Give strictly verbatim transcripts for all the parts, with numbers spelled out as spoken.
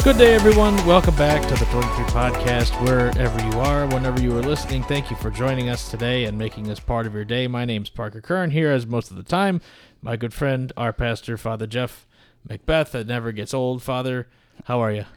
Good day, everyone. Welcome back to the twenty-three Podcast, wherever you are, whenever you are listening. Thank you for joining us today and making us part of your day. My name's Parker Kern, here as most of the time. My good friend, our pastor, Father Jeff Macbeth. It never gets old. Father, how are you?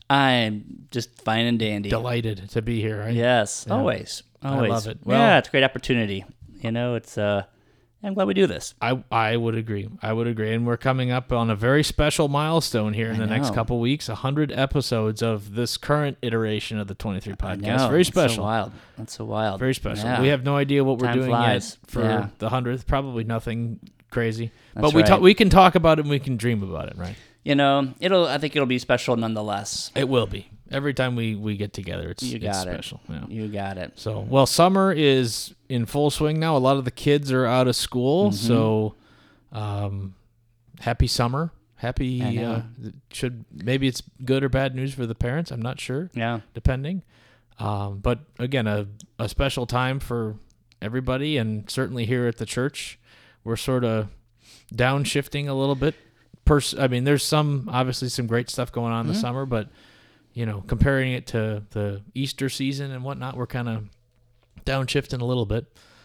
I'm just fine and dandy. Delighted to be here, right? Yes, Yeah. always. Always. I love it. Well, yeah, it's a great opportunity. You know, it's uh I'm glad we do this. I I would agree. I would agree. And we're coming up on a very special milestone here in I the know. next couple weeks, one hundred episodes of this current iteration of the twenty-three I Podcast. know, Very That's special. so wild. That's so wild. Very special. Yeah. We have no idea what we're Time doing flies. yet for Yeah. the hundredth. Probably nothing crazy. That's but we right. talk, we can talk about it and we can dream about it, right? You know, it'll I think it'll be special nonetheless. It will be. Every time we, we get together, it's, You it's got it. special. Yeah. You got it. So, well, summer is in full swing now. A lot of the kids are out of school, Mm-hmm. so um, happy summer. Happy I know. uh, should maybe it's good or bad news for the parents. I'm not sure, Yeah. depending. Um, but again, a a special time for everybody, and certainly here at the church, we're sort of downshifting a little bit. Pers- I mean, there's some obviously some great stuff going on in Mm-hmm. the summer, but you know, comparing it to the Easter season and whatnot, we're kind of downshifting a little bit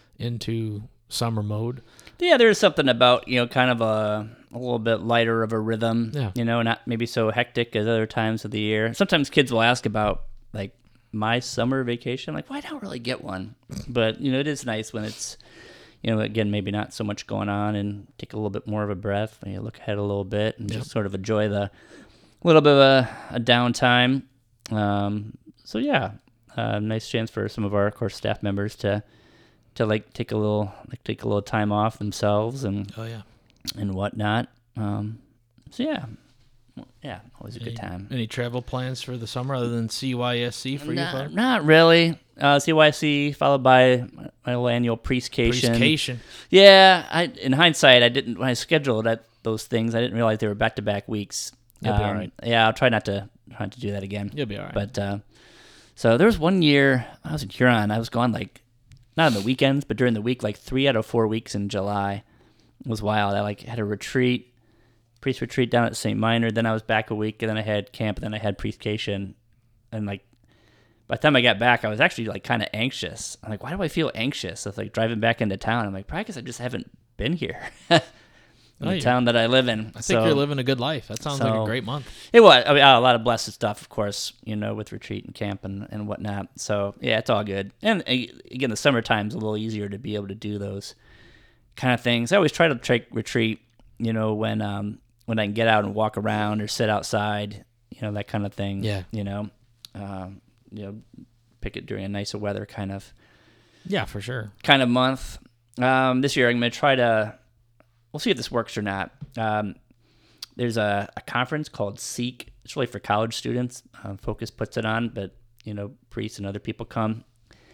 into summer mode. Yeah, there's something about, you know, kind of a a little bit lighter of a rhythm. Yeah. You know, not maybe so hectic as other times of the year. Sometimes kids will ask about like my summer vacation. Like, well, I don't really get one. But, you know, it is nice when it's, you know, again, maybe not so much going on and take a little bit more of a breath and you look ahead a little bit and Yep. just sort of enjoy the little bit of a, a downtime. Um, so yeah, uh, nice chance for some of our, of course, staff members to to like take a little like take a little time off themselves and Oh yeah. and whatnot. Um, so yeah, Well, yeah, always a Any, good time. any travel plans for the summer other than C Y S C for you, Not, Father? not really. Uh, C Y C followed by my little annual priestcation. Priestcation. Yeah, I in hindsight, I didn't when I scheduled that, those things. I didn't realize they were back to back weeks. You'll be Um, all right. Yeah, I'll try not to try not to do that again. You'll be all right. But uh, so there was one year I was in Huron. I was gone like not on the weekends, but during the week, like three out of four weeks in July. It was wild. I like had a retreat, priest retreat down at Saint Minor. Then I was back a week, and then I had camp, and then I had priestcation. And like by the time I got back, I was actually like kind of anxious. I'm like, why do I feel anxious? I was like driving back into town. I'm like, probably because I just haven't been here. In Oh, the you- town that I live in. I think So- you're living a good life. That sounds like a so- great month. It was. I mean, a lot of blessed stuff, of course, you know, with retreat and camp and, and whatnot. So, yeah, it's all good. And uh, again, the summertime's a little easier to be able to do those kind of things. I always try to take retreat, you know, when um when I can get out and walk around or sit outside, you know, that kind of thing. Yeah. You know, um, you know, pick it during a nicer weather kind of Yeah, for sure. kind of month. Um, this year, I'm going to try to. We'll see if this works or not. Um, there's a, a conference called Seek. It's really for college students. Um, Focus puts it on, but you know, priests and other people come.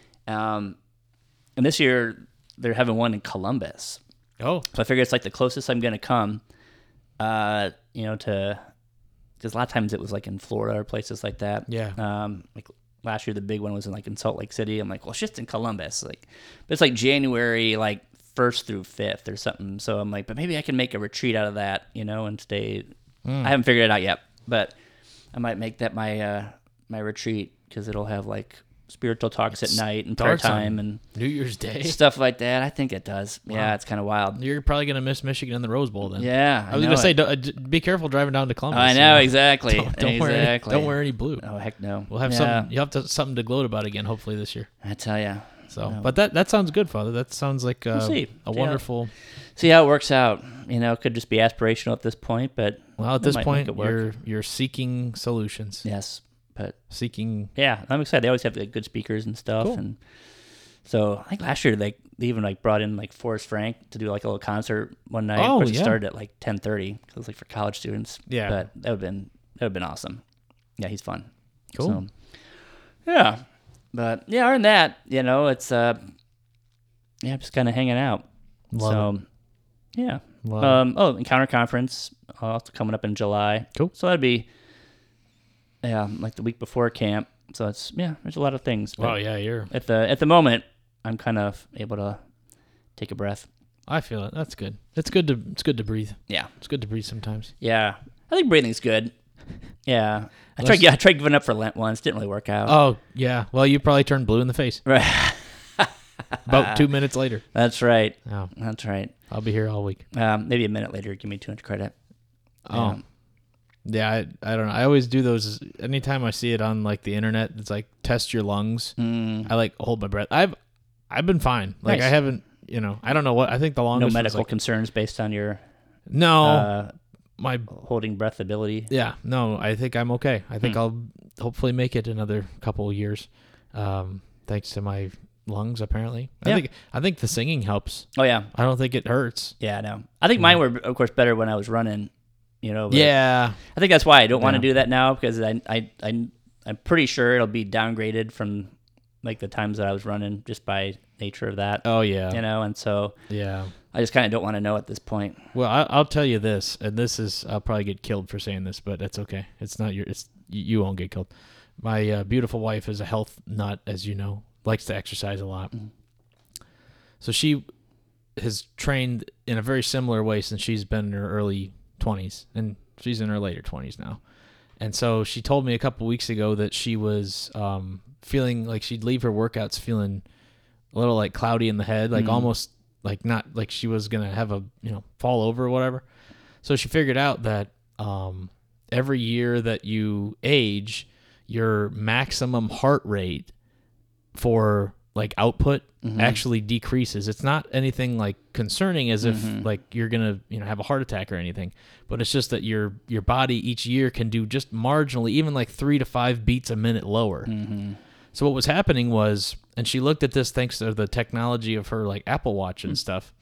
Um, and this year they're having one in Columbus. Oh, So I figure it's like the closest I'm going to come. Uh, you know, to because a lot of times it was like in Florida or places like that. yeah. Um, like last year, the big one was in like in Salt Lake City. I'm like, well, it's just in Columbus. Like, but it's like January, like first through fifth or something. So I'm like, but maybe I can make a retreat out of that, you know, and stay. Mm. I haven't figured it out yet, but I might make that my uh, my retreat because it'll have like spiritual talks at night and prayer Starts on time and New Year's Day. stuff like that. I think it does. Yeah, Wow. it's kind of wild. You're probably going to miss Michigan in the Rose Bowl then. Yeah, I was know going to say, it. don't- uh, d- be careful driving down to Columbus. I you know exactly. Don't, don't wear any, exactly. don't wear any blue. Oh heck no. We'll have yeah, something. You have to, something to gloat about again, hopefully this year. I tell you. So, No. but that that sounds good, Father. That sounds like uh, We'll see. a See how- wonderful. See how it works out. You know, it could just be aspirational at this point, but Well, at we this might point, make it work. you're you're seeking solutions. yes, but Seeking. yeah, I'm excited. They always have like good speakers and stuff, Cool. and so I think last year like they even like brought in like Forrest Frank to do like a little concert one night. Oh, of course, it yeah. started at like ten thirty because it was like for college students. Yeah. but that would have been that would have been awesome. Yeah, he's fun. Cool. So, yeah, but yeah, other than that, you know, it's uh, yeah, just kind of hanging out. Love so, yeah. Love Um, oh, Encounter Conference uh, also coming up in July. Cool. So that'd be, yeah, like the week before camp. So it's yeah, there's a lot of things. but Wow, yeah, you're. At the at the moment, I'm kind of able to take a breath. I feel it. That's good. It's good to it's good to breathe. Yeah, It's good to breathe sometimes. yeah. I think breathing's good. Yeah. I Let's- tried, yeah, I tried giving up for Lent once. Didn't really work out. Oh, yeah. Well, you probably turned blue in the face Right. about two minutes later. That's right. Oh, That's right. I'll be here all week. Um, maybe a minute later, give me too much credit. Oh. Yeah, I, I don't know. I always do those. Anytime I see it on like the internet, it's like test your lungs. Mm. I like hold my breath. I've I've been fine. Like Nice. I haven't, you know, I don't know what I think the No longest was, medical like- concerns based on your no, uh, my holding breath ability. yeah, no. I think I'm okay. I think Hmm. I'll hopefully make it another couple of years, um, thanks to my lungs. Apparently, I Yeah. think I think the singing helps. Oh yeah, I don't think it hurts. yeah. I know. I think mine were, of course, better when I was running. You know. but Yeah, I think that's why I don't want to Yeah. do that now because I, I, I, I'm pretty sure it'll be downgraded from like the times that I was running just by nature of that. oh yeah, You know, and so yeah. I just kind of don't want to know at this point. Well, I, I'll tell you this, and this is I'll probably get killed for saying this, but that's okay. It's not your. It's you, you won't get killed. My uh, beautiful wife is a health nut, as you know, likes to exercise a lot. Mm. So she has trained in a very similar way since she's been in her early twenties, and she's in her later twenties now. And so she told me a couple weeks ago that she was um, feeling like she'd leave her workouts feeling a little like cloudy in the head, like Mm. almost like not like she was gonna have a you know fall over or whatever. So she figured out that um, every year that you age, your maximum heart rate for like output Mhm. actually decreases. It's not anything like concerning as if Mhm. like you're gonna you know have a heart attack or anything, but it's just that your your body each year can do just marginally, even like three to five beats a minute lower. Mm-hmm. So what was happening was, and she looked at this thanks to the technology of her like Apple Watch and stuff,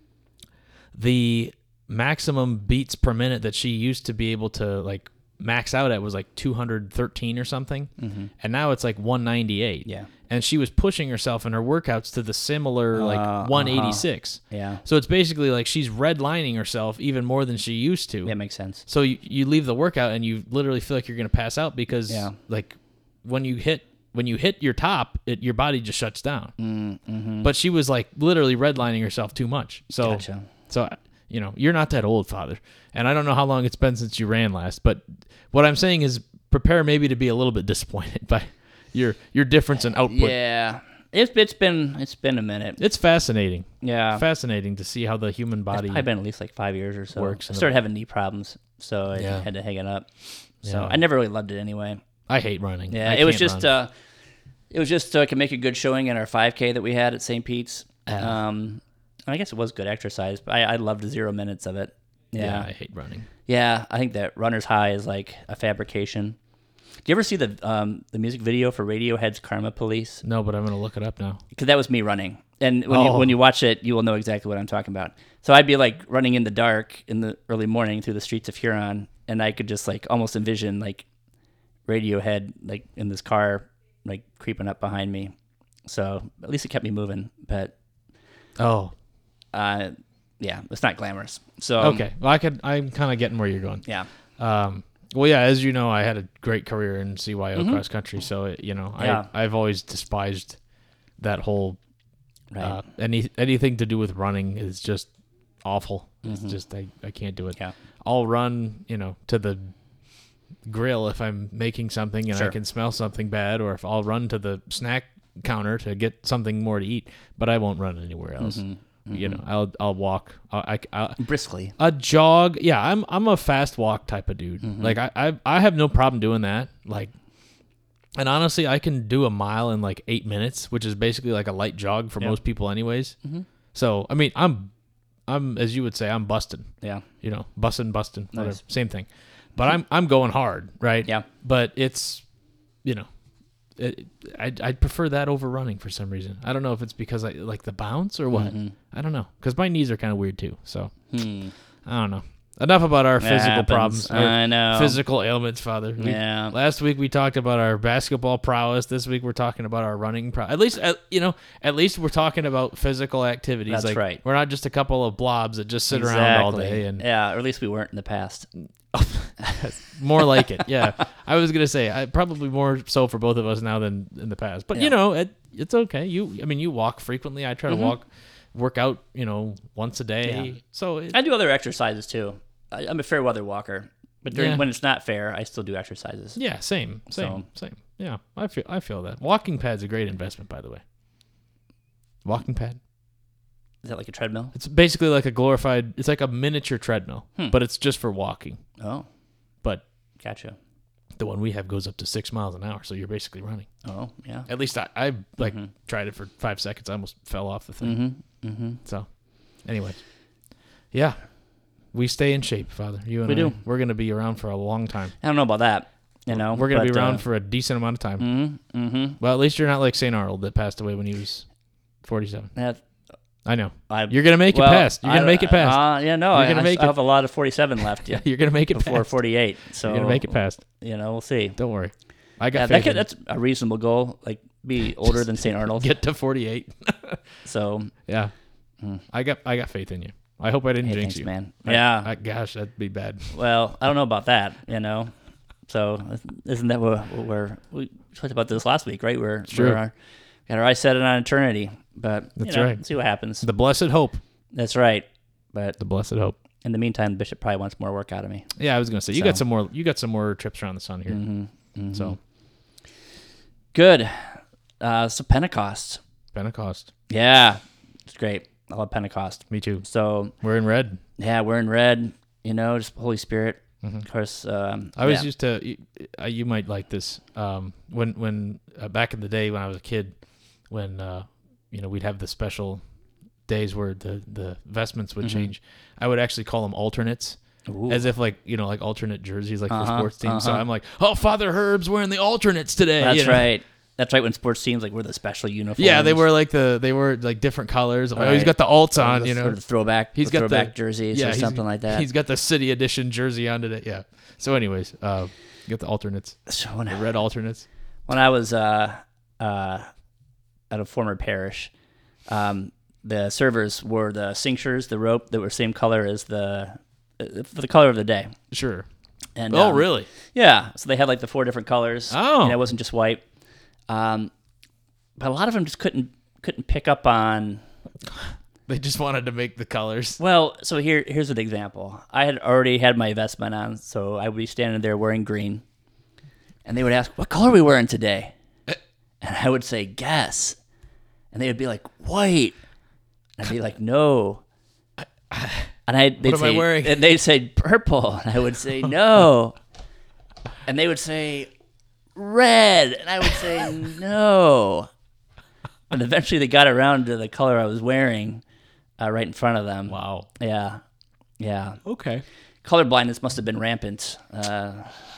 the maximum beats per minute that she used to be able to like max out at was like two hundred thirteen or something. Mm-hmm. And now it's like one ninety-eight. Yeah. And she was pushing herself in her workouts to the similar Uh, like uh-huh. one eighty-six. Yeah. So it's basically like she's redlining herself even more than she used to. That makes sense. So you, you leave the workout and you literally feel like you're going to pass out because Yeah. like when you hit when you hit your top, it, your body just shuts down. Mm-hmm. But she was like literally redlining herself too much. So Gotcha. so you know, you're not that old, Father. And I don't know how long it's been since you ran last, but what I'm saying is prepare maybe to be a little bit disappointed by your your difference in output. Yeah. It's it's been it's been a minute. It's fascinating. Yeah. Fascinating to see how the human body I've been at least like five years or so. works I in started the- having knee problems, so I Yeah. had to hang it up. So Yeah. I never really loved it anyway. I hate running. Yeah, I it was can't just run. uh, it was just so I could make a good showing in our five K that we had at Saint Pete's. Ah. Um, and I guess it was good exercise, but I, I loved zero minutes of it. yeah. Yeah, I hate running. yeah. I think that runner's high is like a fabrication. Do you ever see the um, the music video for Radiohead's Karma Police? No, but I'm gonna look it up now. Because that was me running, and when you Oh. when you watch it, you will know exactly what I'm talking about. So I'd be like running in the dark in the early morning through the streets of Huron, and I could just like almost envision like Radiohead like in this car like creeping up behind me. So at least it kept me moving, but Oh, uh, yeah, it's not glamorous. So okay. Well, I could. I'm kind of getting where you're going. yeah, Um, well, yeah, as you know, I had a great career in C Y O Mhm. cross country, so it, you know, Yeah. I I've always despised that whole right, uh, any anything to do with running is just awful. It's Mhm. just I, I can't do it. yeah, I'll run, you know, to the grill if I'm making something and I Sure. can smell something bad, or if I'll run to the snack counter to get something more to eat, but I won't run anywhere else. Mhm. You know, I'll I'll walk. I, I, I briskly. a jog. Yeah, I'm I'm a fast walk type of dude. Mhm. Like I, I I have no problem doing that. Like, and honestly, I can do a mile in like eight minutes, which is basically like a light jog for Yeah. most people, anyways. Mhm. So I mean, I'm I'm as you would say, I'm busting. Yeah, You know, busting, busting, whatever, Nice. same thing. But I'm I'm going hard, right? yeah. But it's, you know, it, I'd, I'd prefer that over running for some reason. I don't know if it's because I like the bounce or what. Mhm. I don't know, because my knees are kind of weird too. So Hmm. I don't know. Enough about our That physical happens. problems, our I know. physical ailments, Father. We- Yeah. Last week we talked about our basketball prowess. This week we're talking about our running prowess. At least, at, you know, at least we're talking about physical activities. That's like, right. We're not just a couple of blobs that just sit around all day. And yeah, or at least we weren't in the past. more like it. Yeah, I was gonna say I probably more so for both of us now than in the past. But Yeah. you know, it, it's okay. You, I mean, you walk frequently. I try to Mhm. walk, work out. You know, once a day. Yeah. So it, I do other exercises too. I, I'm a fair weather walker. But during, Yeah. when it's not fair, I still do exercises. Yeah, same, same, So- same. Yeah, I feel I feel that. Walking pad's a great investment, by the way. Walking pad. Is that like a treadmill? It's basically like a glorified. It's like a miniature treadmill, Hmm. but it's just for walking. Oh, But gotcha. the one we have goes up to six miles an hour, so you're basically running. Oh, yeah. At least I, I like Mhm. tried it for five seconds. I almost fell off the thing. Mm-hmm. Mm-hmm. So, anyways, yeah, we stay in shape, Father. You and We I, do. We're gonna be around for a long time. I don't know about that. You know, We're gonna but, be around uh, for a decent amount of time. Mm-hmm. Mm-hmm. Well, at least you're not like Saint Arnold that passed away when he was forty-seven. Yeah, I know. I, You're gonna make well, it past. You're gonna I- make it past. Uh, yeah, no, You're I, gonna I, make I it. have a lot of forty-seven left. Yeah, You're gonna make it before past. forty-eight. So You're gonna make it past. You know, we'll see. Don't worry. I got Yeah, faith. that could, in that's a reasonable goal. Like, be older than Saint Arnold. Get to forty-eight. So, Yeah. Mm. I got I got faith in you. I hope I didn't hey, jinx thanks, you. man. I- Yeah. I, gosh, that'd be bad. Well, I don't know about that. You know. So, isn't that what we're we talked about this last week, right? We're, True. we're our, got our eyes set on eternity, but you That's know, right. see what happens. The blessed hope. That's right. But The blessed hope. in the meantime, the bishop probably wants more work out of me. Yeah, I was gonna say you So. got some more. You got some more trips around the sun here. Mm-hmm. Mm-hmm. So Good. Uh, so Pentecost. Pentecost. Yeah, it's great. I love Pentecost. Me too. So We're in red. yeah, we're in red. You know, just Holy Spirit. Mhm. Of course. Um, I was yeah. used to. You, uh, you might like this. Um, when when uh, back in the day when I was a kid, when uh, you know we'd have the special days where the the vestments would Mhm. change. I would actually call them alternates. Ooh. As if like you know like alternate jerseys like for Uh-huh, sports teams. So uh-huh. I'm like, oh, Father Herb's wearing the alternates today. That's you know? right. That's right. When sports teams like wear the special uniforms. Yeah, they were like the they were like different colors. Like, oh, he's Right. got the alts Or on, the you know. sort of throwback. He's the got the- throwback jerseys yeah, or he's- something like that. He's got the city edition jersey on today. Yeah. So, anyways, uh, you got the alternates, So when, the red alternates. when I was uh, uh, at a former parish, um, the servers wore the cinctures, the rope that were same color as the uh, for the color of the day. Sure. And Oh, um, really? Yeah. So they had like the four different colors. Oh. And it wasn't just white. Um, but a lot of them just couldn't couldn't pick up on. They just wanted to make the colors. Well, so here here's an example. I had already had my vestment on, so I would be standing there wearing green, and they would ask, "What color are we wearing today?" And I would say, "Guess," and they would be like, "White," and I'd be like, "No." And I they'd What am say, I wearing? And they'd say purple, and I would say no, and they would say red, and I would say no. And eventually, they got around to the color I was wearing, uh, right in front of them. Wow. Yeah, yeah. Okay. Color blindness must have been rampant uh,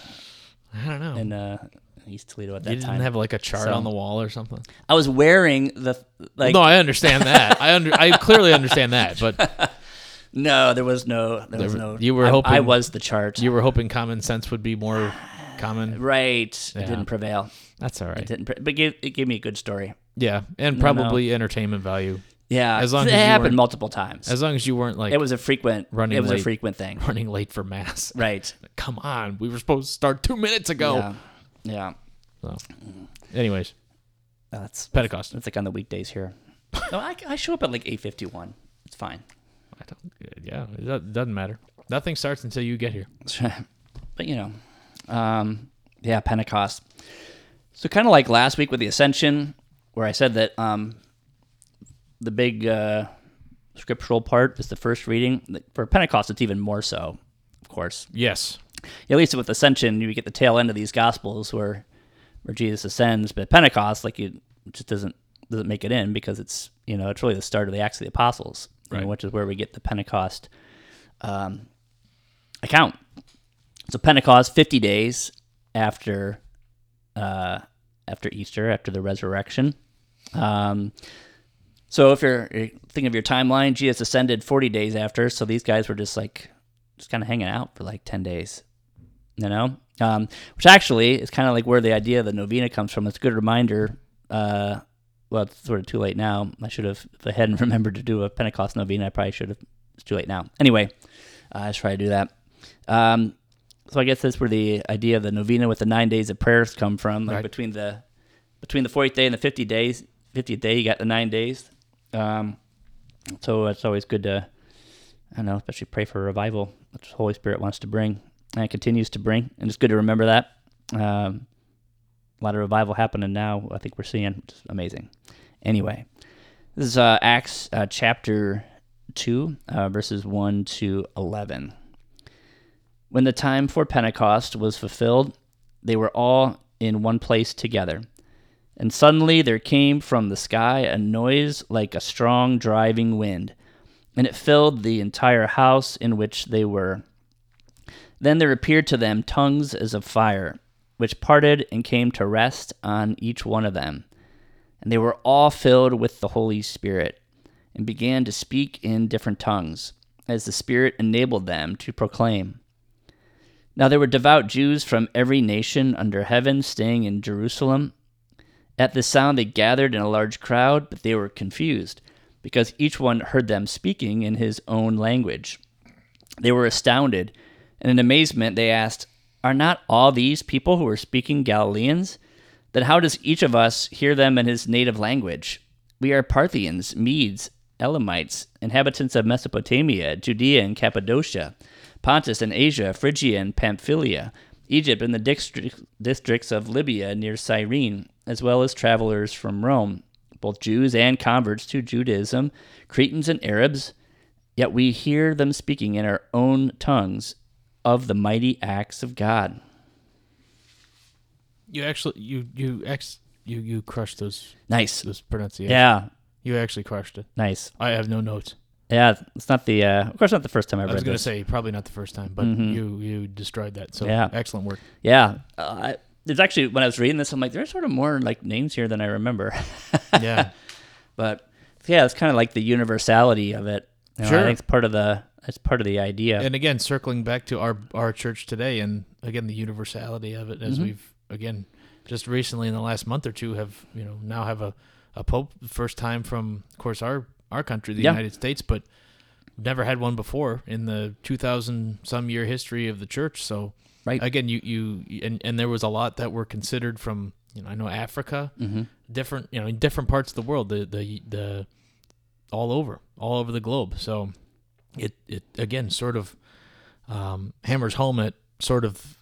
I don't know. in uh, East Toledo at that you didn't time. have like a chart So- on the wall or something. I was wearing the like. no, I understand that. I under I clearly understand that, but No, there was no. There, was were- no. you were I, hoping- I was the chart. you were hoping common sense would be more common. right. Yeah. It didn't prevail. That's all It right. didn't. Pre- but it gave, it gave me a good story. Yeah, and No, probably entertainment value. Yeah, As long it as you happened weren't- multiple times. As long as you weren't like it was a frequent. running It was late. a frequent thing. running late for mass. Right. Come on, we were supposed to start two minutes ago. Yeah. Yeah. So, anyways, That's Pentecost. that's like on the weekdays here. No, I, I show up at like eight fifty one. It's fine. I don't, yeah, it do- doesn't matter. Nothing starts until you get here. But you know, um, yeah, Pentecost. So kind of like last week with the Ascension, where I said that um, the big uh, scriptural part is the first reading. For Pentecost, it's even more so, of course. Yes. At least with Ascension, you get the tail end of these Gospels where where Jesus ascends. But Pentecost, like you, it just doesn't doesn't make it in because it's you know it's really the start of the Acts of the Apostles, you know, Right. which is where we get the Pentecost um, account. So Pentecost, fifty days after uh, after Easter, after the resurrection. Um, so if you're, you're thinking of your timeline, Jesus ascended forty days after. So these guys were just like just kind of hanging out for like ten days. You know, um, which actually is kind of like where the idea of the novena comes from. It's a good reminder. Uh, well, it's sort of too late now. I should have, if I hadn't remembered to do a Pentecost novena, I probably should have. It's too late now. Anyway, uh, I just try to do that. Um, so I guess that's where the idea of the novena with the nine days of prayers come from. Like Right. between the between the fortieth day and the fifty days, fiftieth day, you got the nine days. Um, so it's always good to, I don't know, especially pray for revival, which the Holy Spirit wants to bring. and it continues to bring. And it's good to remember that. Um, a lot of revival happening now, I think we're seeing, which is amazing. Anyway, this is uh, Acts uh, chapter two, uh, verses one to eleven. When the time for Pentecost was fulfilled, they were all in one place together. And suddenly there came from the sky a noise like a strong driving wind, and it filled the entire house in which they were. Then there appeared to them tongues as of fire, which parted and came to rest on each one of them. And they were all filled with the Holy Spirit, and began to speak in different tongues, as the Spirit enabled them to proclaim. Now there were devout Jews from every nation under heaven staying in Jerusalem. At this sound they gathered in a large crowd, but they were confused, because each one heard them speaking in his own language. They were astounded, and in amazement they asked, "Are not all these people who are speaking Galileans? Then how does each of us hear them in his native language? We are Parthians, Medes, Elamites, inhabitants of Mesopotamia, Judea and Cappadocia, Pontus and Asia, Phrygia and Pamphylia, Egypt and the district, districts of Libya near Cyrene, as well as travelers from Rome, both Jews and converts to Judaism, Cretans and Arabs. Yet we hear them speaking in our own tongues of the mighty acts of God." You actually, you you ex you you crushed those Nice. those pronunciations. Yeah. You actually crushed it. Nice. I have no notes. Yeah, it's not the, uh, of course, not the first time I've I was read going to this. say probably not the first time, but Mhm. you you destroyed that. So Yeah. excellent work. Yeah. Uh, I, there's actually, when I was reading this, I'm like, there's sort of more like names here than I remember. Yeah. But yeah, it's kind of like the universality of it. You know, Sure. I think it's part of the, it's part of the idea. And again, circling back to our our church today, and again the universality of it, as Mhm. we've again just recently in the last month or two have you know now have a a pope, first time from of course our our country, the Yeah. United States, but never had one before in the two thousand some year history of the church. So Right. again, you you and and there was a lot that were considered from you know I know Africa, Mhm. different you know in different parts of the world, the the the all over all over the globe. So it it again sort of um, hammers home at sort of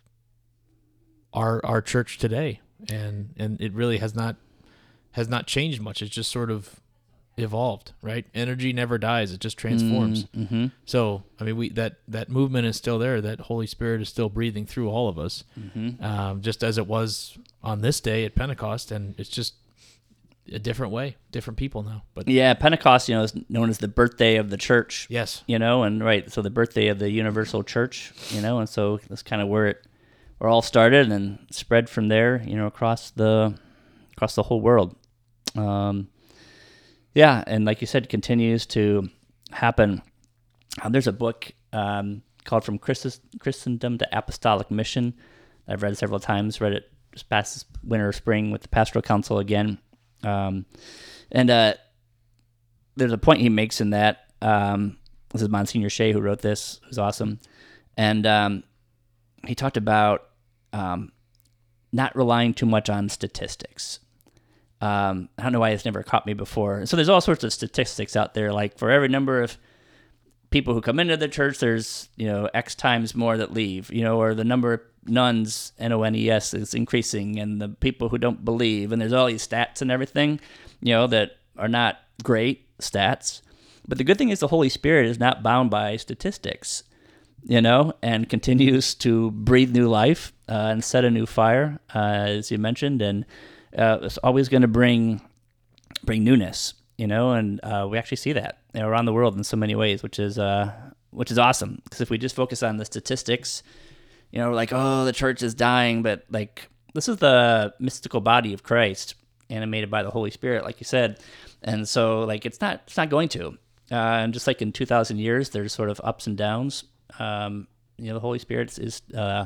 our our church today, and and it really has not has not changed much. It's just sort of evolved, right? Energy never dies; it just transforms. Mm-hmm. So I mean, we that that movement is still there. That Holy Spirit is still breathing through all of us, Mm-hmm. um, just as it was on this day at Pentecost, and it's just a different way, different people now. But Yeah, Pentecost, you know, is known as the birthday of the church. yes, You know, and right, so the birthday of the universal church, you know, and so that's kind of where it where it all started and spread from there, you know, across the across the whole world. Um, yeah, and like you said, continues to happen. Uh, there's a book um, called From Christus, Christendom to Apostolic Mission. I've read several times. Read it this past winter or spring with the Pastoral Council again. Um, and uh, there's a point he makes in that. Um, this is Monsignor Shea who wrote this, who's awesome. And um, he talked about um, not relying too much on statistics. Um, I don't know why it's never caught me before. So there's all sorts of statistics out there. Like for every number of people who come into the church, there's, you know, X times more that leave, you know, or the number of nuns, N O N E S, is increasing, and the people who don't believe, and there's all these stats and everything, you know, that are not great stats. But the good thing is the Holy Spirit is not bound by statistics, you know, and continues to breathe new life uh, and set a new fire, uh, as you mentioned, and uh, it's always going to bring bring newness, you know, and uh, we actually see that, you know, around the world in so many ways, which is uh, which is awesome. Because if we just focus on the statistics, you know, we're like, oh, the church is dying, but like this is the mystical body of Christ, animated by the Holy Spirit, like you said, and so like it's not it's not going to, uh, and just like in two thousand years, there's sort of ups and downs. Um, you know, the Holy Spirit is uh,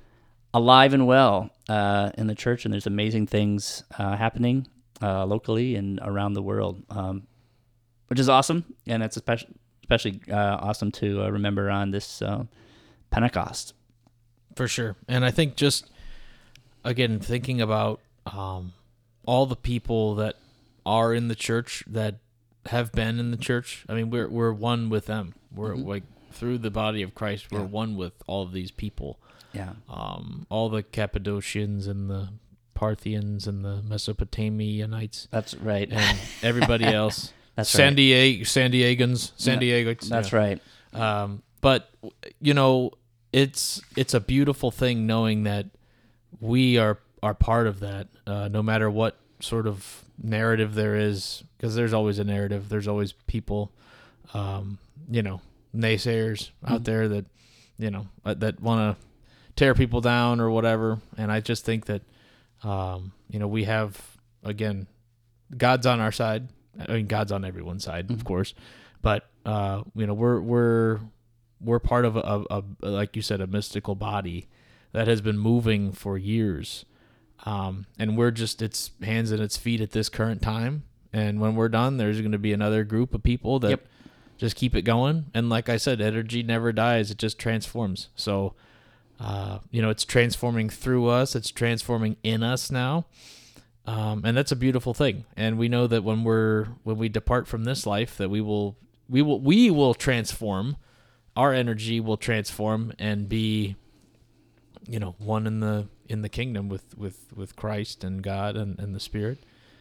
alive and well uh, in the church, and there's amazing things uh, happening uh, locally and around the world, um, which is awesome, and it's especially especially uh, awesome to uh, remember on this uh, Pentecost. for sure. And I think just again thinking about um, all the people that are in the church that have been in the church. I mean, we're we're one with them. We're Mhm. like through the body of Christ. We're Yeah. one with all of these people. Yeah. Um, all the Cappadocians and the Parthians and the Mesopotamianites That's right. and everybody else. That's San right. Diego, San Diegans, San Diego. That's yeah. right. Um, but you know, it's it's a beautiful thing knowing that we are are part of that. Uh, no matter what sort of narrative there is, because there's always a narrative. There's always people, um, you know, naysayers Mm-hmm. out there that you know uh, that want to tear people down or whatever. And I just think that um, you know we have again, God's on our side. I mean, God's on everyone's side, Mm-hmm. of course, but uh, you know, we're we're we're part of a, a, a, like you said, a mystical body that has been moving for years, um, and we're just its hands and its feet at this current time. And when we're done, there's going to be another group of people that Yep. just keep it going. And like I said, energy never dies; it just transforms. So, uh, you know, it's transforming through us; it's transforming in us now. Um, and that's a beautiful thing. And we know that when we're when we depart from this life, that we will we will we will transform. Our energy will transform and be, you know, one in the in the kingdom with with, with Christ and God and, and the Spirit,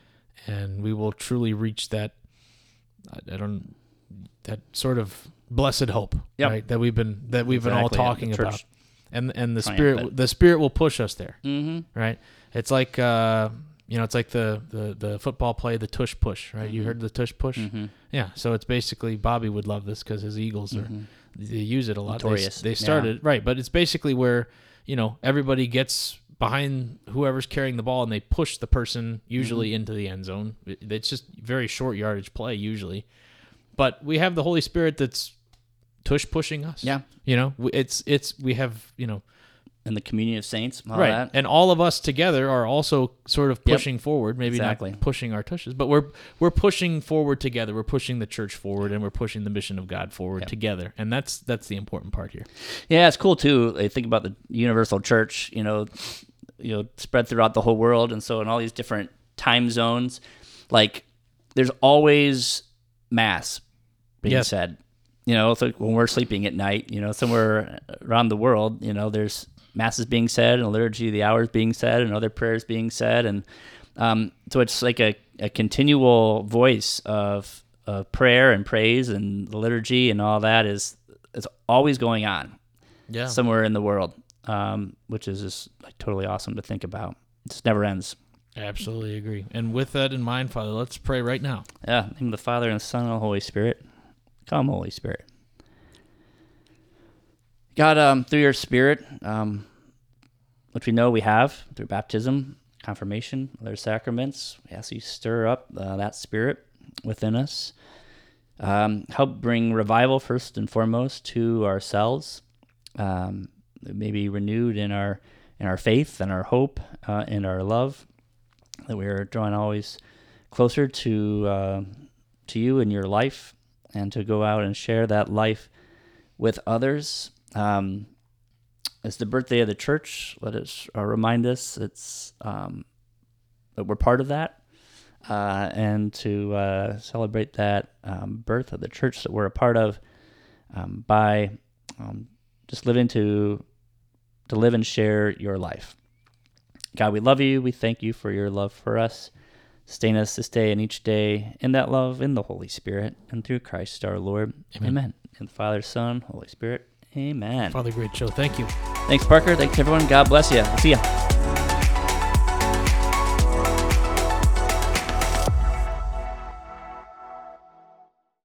and we will truly reach that. I, I don't that sort of blessed hope, Yep. right? That we've been that we've been all Exactly, yeah, the talking church about, and and the triumphant. Spirit the Spirit will push us there. Mm-hmm. Right? It's like uh, you know, it's like the, the, the football play, the tush push, right? You heard the tush push? Mm-hmm. Yeah. So it's basically Bobby would love this because his Eagles are Mhm. they use it a lot. They, Notorious. they started right, but it's basically where you know everybody gets behind whoever's carrying the ball and they push the person usually Mm-hmm. into the end zone. It- It's just very short yardage play usually, but we have the Holy Spirit that's tush pushing us. Yeah. You know, we- it's it's we have you know. And the communion of saints, all Right, that. and all of us together are also sort of Yep. pushing forward. Maybe Exactly. not pushing our tushes, but we're we're pushing forward together. We're pushing the church forward, and we're pushing the mission of God forward Yep. together. And that's that's the important part here. Yeah, it's cool too. I think about the universal church, you know, you know, spread throughout the whole world, and so in all these different time zones, like there's always mass being Yes. said. You know, so when we're sleeping at night, you know, somewhere around the world, you know, there's masses being said and a liturgy of the hours being said and other prayers being said, and um, so it's like a, a continual voice of, of prayer and praise, and the liturgy and all that is is always going on Yeah, somewhere in the world, um, which is just like totally awesome to think about. It just never ends. absolutely agree. And with that in mind, Father, let's pray right now. Yeah, in the name of the Father and the Son and the Holy Spirit. Come, Holy Spirit. God, um, through your Spirit, um, which we know we have through baptism, confirmation, other sacraments, we ask you to stir up uh, that Spirit within us. Um, help bring revival first and foremost to ourselves. Um, maybe renewed in our in our faith and our hope uh, and our love, that we are drawing always closer to uh, to you and your life, and to go out and share that life with others. Um, it's the birthday of the church. Let us uh, remind us it's um, that we're part of that, uh, and to uh, celebrate that um, birth of the church that we're a part of um, by um, just living to to live and share your life. God, we love you. We thank you for your love for us. Sustain us this day and each day in that love, in the Holy Spirit, and through Christ our Lord. Amen. Amen. In the Father, Son, Holy Spirit. Amen. Father, great show. Thank you. Thanks, Parker. Thanks, everyone. God bless you. See ya.